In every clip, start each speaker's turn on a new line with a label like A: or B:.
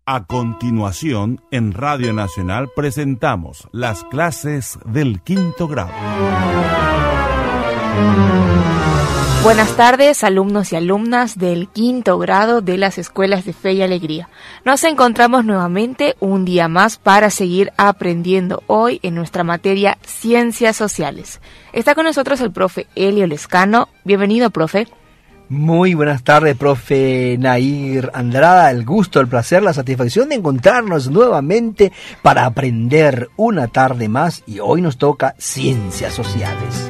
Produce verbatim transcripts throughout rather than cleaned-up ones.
A: A continuación, en Radio Nacional presentamos las clases del quinto grado.
B: Buenas tardes, alumnos y alumnas del quinto grado de las Escuelas de Fe y Alegría. Nos encontramos nuevamente un día más para seguir aprendiendo hoy en nuestra materia Ciencias Sociales. Está con nosotros el profe Elio Lescano. Bienvenido, profe.
C: Muy buenas tardes, profe Nair Andrada. El gusto, el placer, la satisfacción de encontrarnos nuevamente para aprender una tarde más, y hoy nos toca Ciencias Sociales.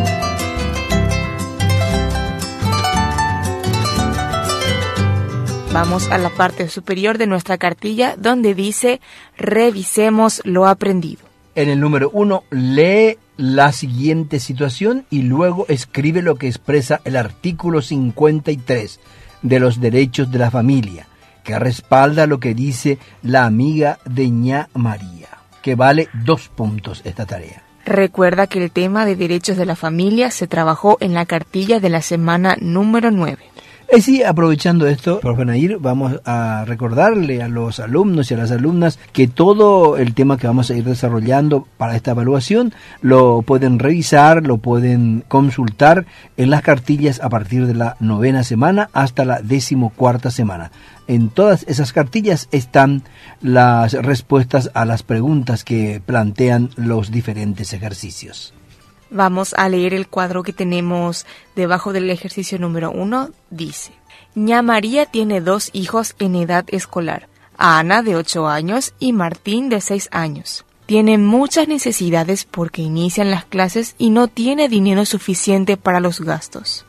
B: Vamos a la parte superior de nuestra cartilla donde dice revisemos lo aprendido.
C: En el número uno, lee la siguiente situación y luego escribe lo que expresa el artículo cincuenta y tres de los derechos de la familia, que respalda lo que dice la amiga de ña María, que vale dos puntos esta tarea.
B: Recuerda que el tema de derechos de la familia se trabajó en la cartilla de la semana número nueve.
C: Y sí, aprovechando esto, profe Nair, vamos a recordarle a los alumnos y a las alumnas que todo el tema que vamos a ir desarrollando para esta evaluación lo pueden revisar, lo pueden consultar en las cartillas a partir de la novena semana hasta la decimocuarta semana. En todas esas cartillas están las respuestas a las preguntas que plantean los diferentes ejercicios.
B: Vamos a leer el cuadro que tenemos debajo del ejercicio número uno. Dice: ña María tiene dos hijos en edad escolar, Ana de ocho años y Martín de seis años. Tienen muchas necesidades porque inician las clases y no tiene dinero suficiente para los gastos.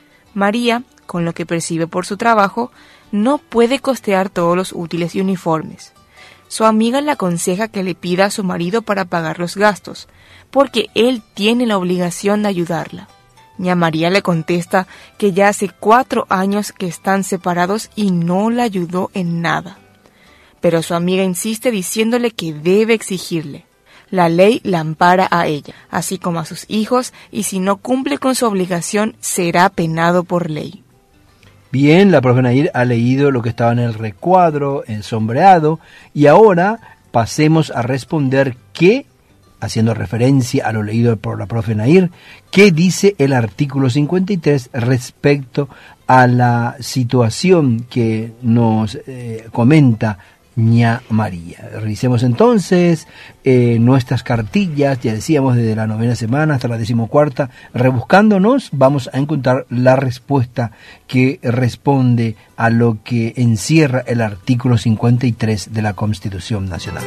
B: María, con lo que percibe por su trabajo, no puede costear todos los útiles y uniformes. Su amiga le aconseja que le pida a su marido para pagar los gastos, porque él tiene la obligación de ayudarla. ña María le contesta que ya hace cuatro años que están separados y no la ayudó en nada. Pero su amiga insiste diciéndole que debe exigirle. La ley la ampara a ella, así como a sus hijos, y si no cumple con su obligación será penado por ley.
C: Bien, la profe Nair ha leído lo que estaba en el recuadro, el sombreado, y ahora pasemos a responder qué, haciendo referencia a lo leído por la profe Nair, qué dice el artículo cincuenta y tres respecto a la situación que nos eh, comenta ña María. Revisemos entonces eh, nuestras cartillas, ya decíamos, desde la novena semana hasta la decimocuarta. Rebuscándonos vamos a encontrar la respuesta que responde a lo que encierra el artículo cincuenta y tres de la Constitución Nacional.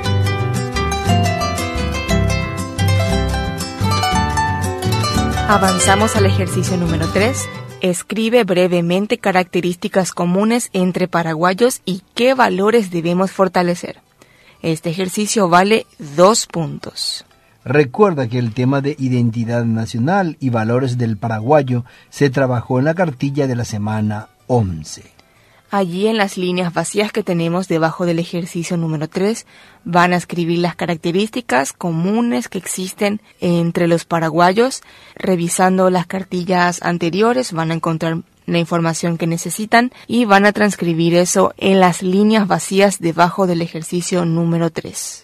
B: Avanzamos al ejercicio número tres. Escribe brevemente características comunes entre paraguayos y qué valores debemos fortalecer. Este ejercicio vale dos puntos.
C: Recuerda que el tema de identidad nacional y valores del paraguayo se trabajó en la cartilla de la semana once.
B: Allí en las líneas vacías que tenemos debajo del ejercicio número tres van a escribir las características comunes que existen entre los paraguayos. Revisando las cartillas anteriores van a encontrar la información que necesitan y van a transcribir eso en las líneas vacías debajo del ejercicio número tres.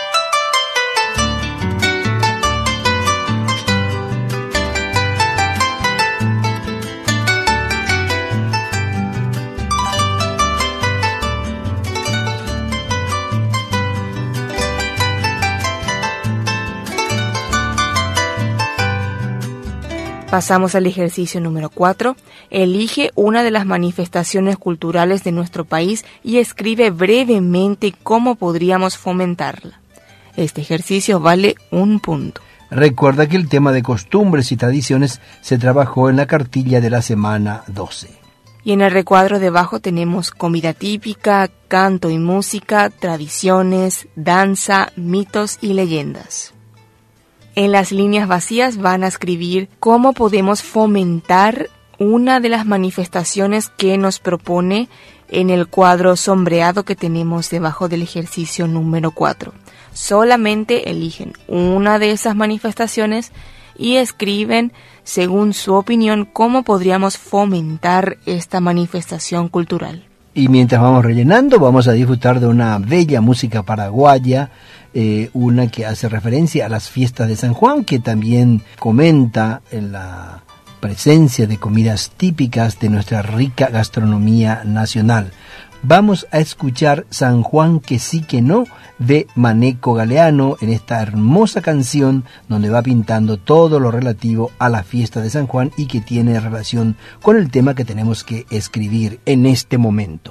B: Pasamos al ejercicio número cuatro. Elige una de las manifestaciones culturales de nuestro país y escribe brevemente cómo podríamos fomentarla. Este ejercicio vale un punto.
C: Recuerda que el tema de costumbres y tradiciones se trabajó en la cartilla de la semana doce.
B: Y en el recuadro debajo tenemos comida típica, canto y música, tradiciones, danza, mitos y leyendas. En las líneas vacías van a escribir cómo podemos fomentar una de las manifestaciones que nos propone en el cuadro sombreado que tenemos debajo del ejercicio número cuatro. Solamente eligen una de esas manifestaciones y escriben, según su opinión, cómo podríamos fomentar esta manifestación cultural.
C: Y mientras vamos rellenando, vamos a disfrutar de una bella música paraguaya, eh, una que hace referencia a las fiestas de San Juan, que también comenta en la presencia de comidas típicas de nuestra rica gastronomía nacional. Vamos a escuchar San Juan que sí que no, de Maneco Galeano, en esta hermosa canción donde va pintando todo lo relativo a la fiesta de San Juan y que tiene relación con el tema que tenemos que escribir en este momento.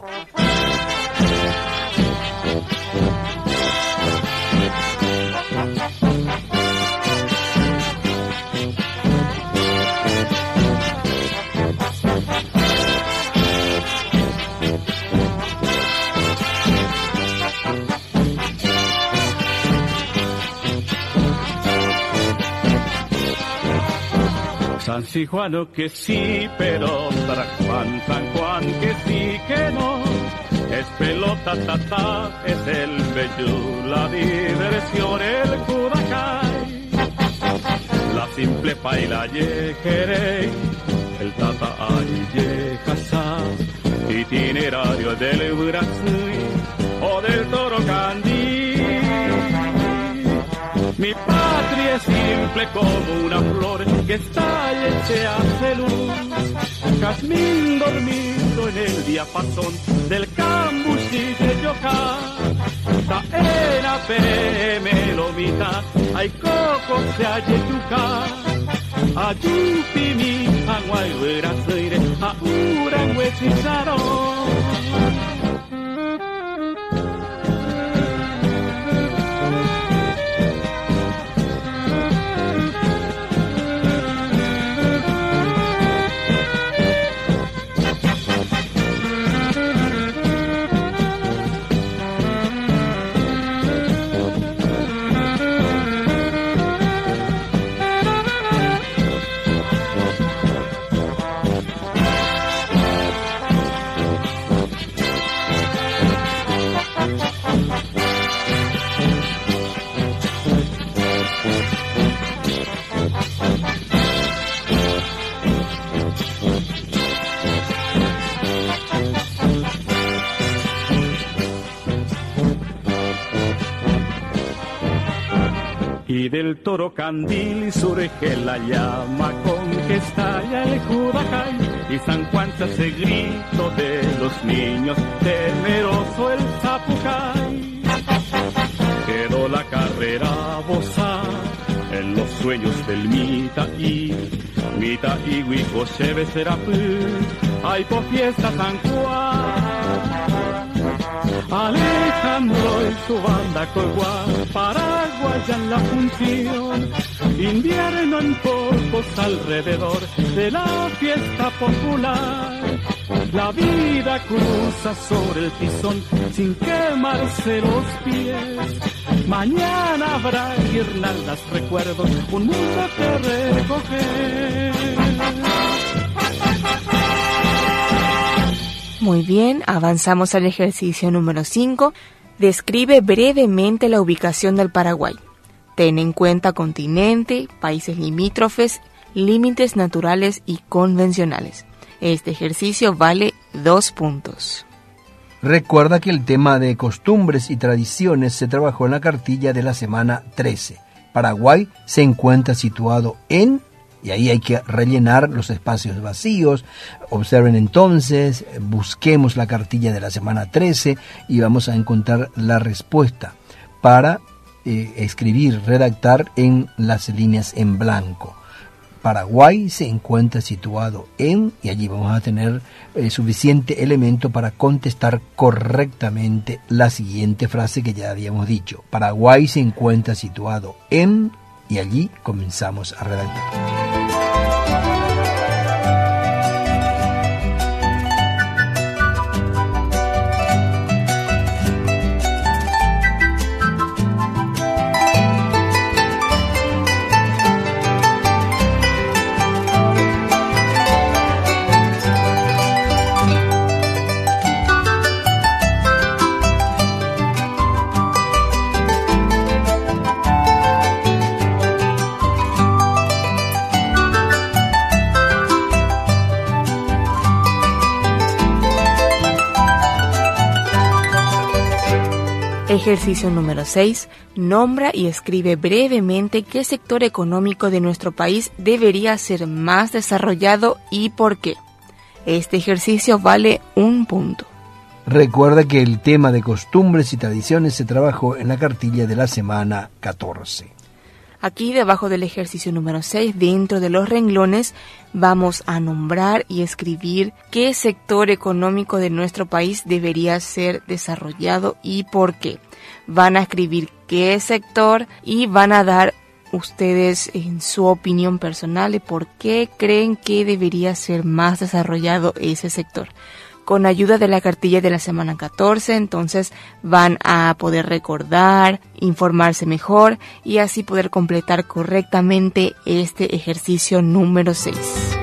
D: San Juan que sí, pero San Juan, San Juan que sí que no. Es pelota, tata, es el bello, la diversión, el Cudacay. La simple paila yejerey, el tata ay yejasa, itinerario del Brasil o del Toro Candí. Mi patria es simple como una flor que estalla y se hace luz. Jazmín dormido en el diapasón del cambuchí de Yoká. Taena pere melomita, hay coco se ayuca. Ayupi mi aguay hueraseire, a uran huechizarón. Y del Toro Candil surge la llama con que estalla el Cudacay. Y San Juan se hace grito de los niños, temeroso el Zapucay. Quedó la carrera boza en los sueños del Mita y Mita y Huico Cheve Serapú. Ay, por fiesta San Juan. Alejandro y su banda Colguá, paraguayan la función, invierno en pocos alrededor de la fiesta popular. La vida cruza sobre el tizón sin quemarse los pies. Mañana habrá guirnaldas, recuerdos, un mundo que recoger.
B: Muy bien, avanzamos al ejercicio número cinco. Describe brevemente la ubicación del Paraguay. Ten en cuenta continente, países limítrofes, límites naturales y convencionales. Este ejercicio vale dos puntos.
C: Recuerda que el tema de costumbres y tradiciones se trabajó en la cartilla de la semana trece. Paraguay se encuentra situado en... y ahí hay que rellenar los espacios vacíos. Observen entonces, busquemos la cartilla de la semana trece y vamos a encontrar la respuesta para eh, escribir, redactar en las líneas en blanco. Paraguay se encuentra situado en, y allí vamos a tener eh, suficiente elemento para contestar correctamente la siguiente frase que ya habíamos dicho. Paraguay se encuentra situado en, y allí comenzamos a redactar.
B: Ejercicio número seis. Nombra y escribe brevemente qué sector económico de nuestro país debería ser más desarrollado y por qué. Este ejercicio vale un punto.
C: Recuerda que el tema de costumbres y tradiciones se trabajó en la cartilla de la semana catorce.
B: Aquí debajo del ejercicio número seis, dentro de los renglones, vamos a nombrar y escribir qué sector económico de nuestro país debería ser desarrollado y por qué. Van a escribir qué sector y van a dar ustedes en su opinión personal de por qué creen que debería ser más desarrollado ese sector. Con ayuda de la cartilla de la semana catorce, entonces van a poder recordar, informarse mejor y así poder completar correctamente este ejercicio número seis.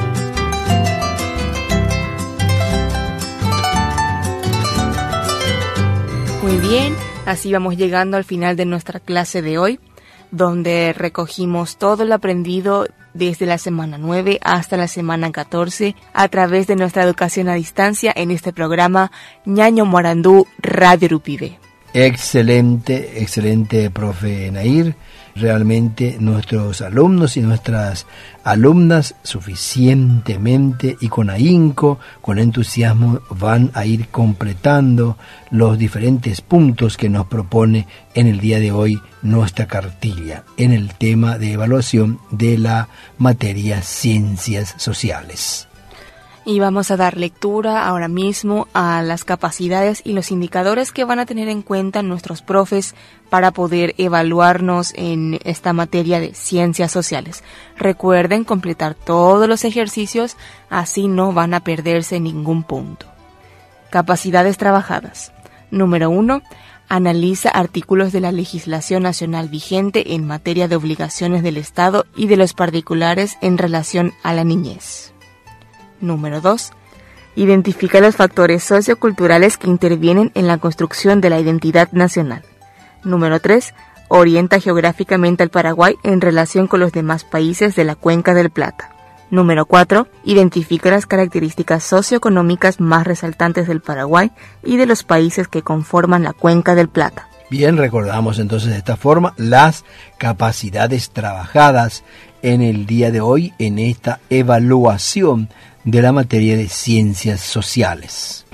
B: Muy bien, así vamos llegando al final de nuestra clase de hoy, donde recogimos todo lo aprendido desde la semana nueve hasta la semana catorce a través de nuestra educación a distancia en este programa Ñaño Morandú Radio Rupibe.
C: Excelente, excelente, profe Nair. Realmente nuestros alumnos y nuestras alumnas suficientemente y con ahínco, con entusiasmo, van a ir completando los diferentes puntos que nos propone en el día de hoy nuestra cartilla en el tema de evaluación de la materia Ciencias Sociales.
B: Y vamos a dar lectura ahora mismo a las capacidades y los indicadores que van a tener en cuenta nuestros profes para poder evaluarnos en esta materia de ciencias sociales. Recuerden completar todos los ejercicios, así no van a perderse ningún punto. Capacidades trabajadas. Número uno. Analiza artículos de la legislación nacional vigente en materia de obligaciones del Estado y de los particulares en relación a la niñez. Número dos. Identifica los factores socioculturales que intervienen en la construcción de la identidad nacional. Número tres. Orienta geográficamente al Paraguay en relación con los demás países de la Cuenca del Plata. Número cuatro. Identifica las características socioeconómicas más resaltantes del Paraguay y de los países que conforman la Cuenca del Plata.
C: Bien, recordamos entonces de esta forma las capacidades trabajadas en el día de hoy en esta evaluación de la materia de ciencias sociales.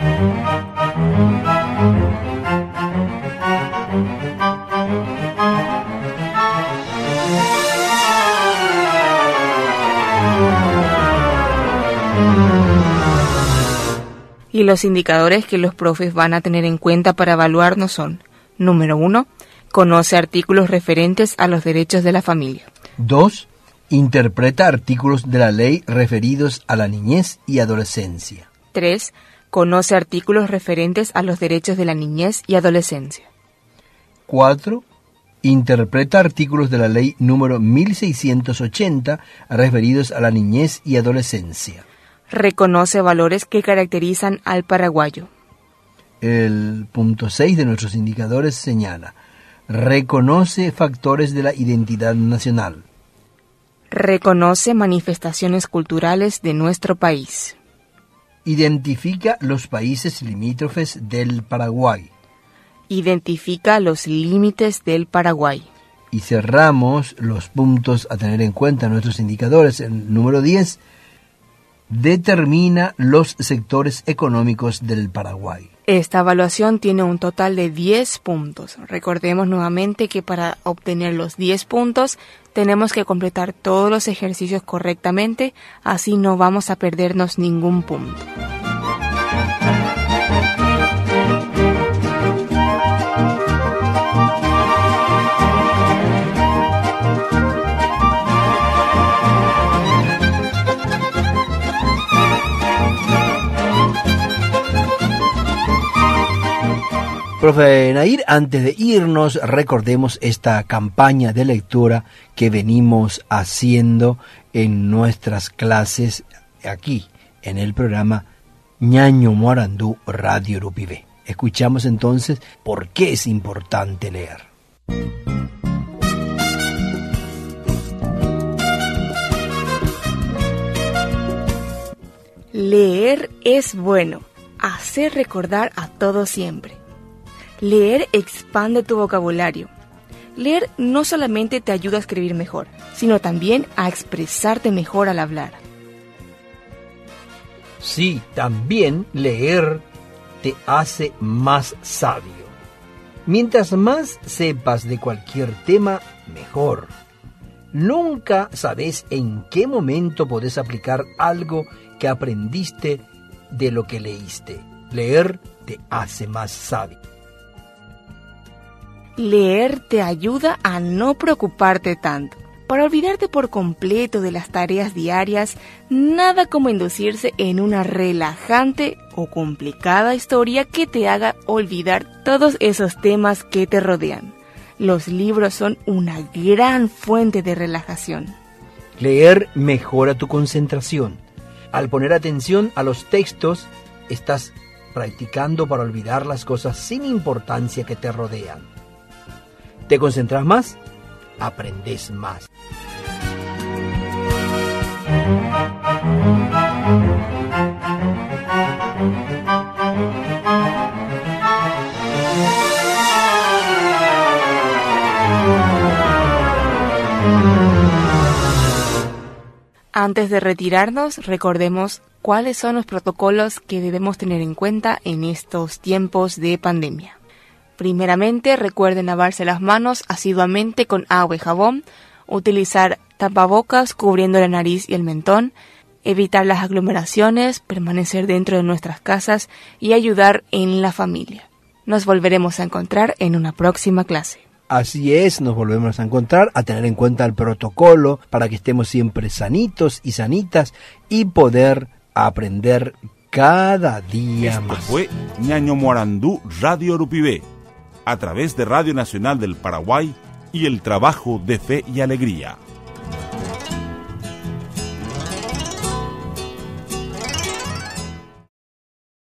B: Y los indicadores que los profes van a tener en cuenta para evaluarnos son: número uno, conoce artículos referentes a los derechos de la familia.
C: dos. Interpreta artículos de la ley referidos a la niñez y adolescencia.
B: tres. Conoce artículos referentes a los derechos de la niñez y adolescencia.
C: cuatro. Interpreta artículos de la ley número mil seiscientos ochenta referidos a la niñez y adolescencia.
B: Reconoce valores que caracterizan al paraguayo.
C: El punto seis de nuestros indicadores señala: reconoce factores de la identidad nacional.
B: Reconoce manifestaciones culturales de nuestro país.
C: Identifica los países limítrofes del Paraguay.
B: Identifica los límites del Paraguay.
C: Y cerramos los puntos a tener en cuenta nuestros indicadores. El número diez, determina los sectores económicos del Paraguay.
B: Esta evaluación tiene un total de diez puntos. Recordemos nuevamente que para obtener los diez puntos tenemos que completar todos los ejercicios correctamente, así no vamos a perdernos ningún punto.
C: Profe Nair, antes de irnos, recordemos esta campaña de lectura que venimos haciendo en nuestras clases aquí, en el programa Ñaño Morandú Radio Rupibe. Escuchamos entonces por qué es importante leer.
B: Leer es bueno, hacer recordar a todos siempre. Leer expande tu vocabulario. Leer no solamente te ayuda a escribir mejor, sino también a expresarte mejor al hablar.
C: Sí, también leer te hace más sabio. Mientras más sepas de cualquier tema, mejor. Nunca sabes en qué momento podés aplicar algo que aprendiste de lo que leíste. Leer te hace más sabio.
B: Leer te ayuda a no preocuparte tanto. Para olvidarte por completo de las tareas diarias, nada como inducirse en una relajante o complicada historia que te haga olvidar todos esos temas que te rodean. Los libros son una gran fuente de relajación.
C: Leer mejora tu concentración. Al poner atención a los textos, estás practicando para olvidar las cosas sin importancia que te rodean. ¿Te concentras más? Aprendes más.
B: Antes de retirarnos, recordemos cuáles son los protocolos que debemos tener en cuenta en estos tiempos de pandemia. Primeramente, recuerden lavarse las manos asiduamente con agua y jabón, utilizar tapabocas cubriendo la nariz y el mentón, evitar las aglomeraciones, permanecer dentro de nuestras casas y ayudar en la familia. Nos volveremos a encontrar en una próxima clase.
C: Así es, nos volvemos a encontrar, a tener en cuenta el protocolo para que estemos siempre sanitos y sanitas y poder aprender cada día
A: Esto
C: más.
A: fue Ñaño Morandú Radio Urupibé, a través de Radio Nacional del Paraguay y el trabajo de Fe y Alegría.